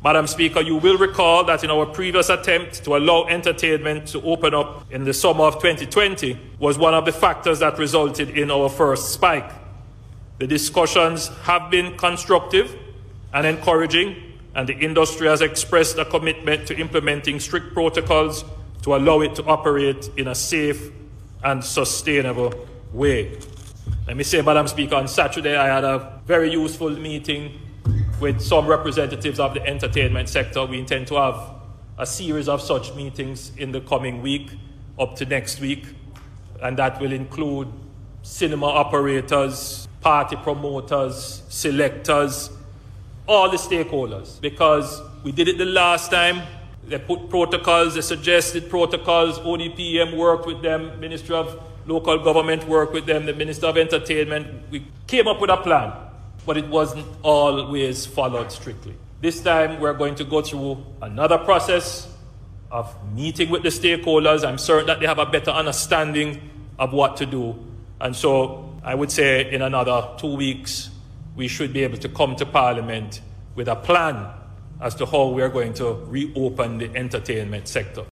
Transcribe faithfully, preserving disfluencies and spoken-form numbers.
Madam Speaker, you will recall that in our previous attempt to allow entertainment to open up in the summer of twenty twenty was one of the factors that resulted in our first spike. The discussions have been constructive and encouraging, and the industry has expressed a commitment to implementing strict protocols to allow it to operate in a safe and sustainable way. Let me say, Madam Speaker, on Saturday I had a very useful meeting with some representatives of the entertainment sector. We intend to have a series of such meetings in the coming week, up to next week, and that will include cinema operators, party promoters, selectors, all the stakeholders, because we did it the last time. They put protocols, they suggested protocols, O D P M worked with them, Ministry of Local Government worked with them, the Minister of Entertainment. We came up with a plan, but it wasn't always followed strictly. This time we're going to go through another process of meeting with the stakeholders. I'm certain that they have a better understanding of what to do. And so I would say in another two weeks, we should be able to come to Parliament with a plan as to how we're going to reopen the entertainment sector.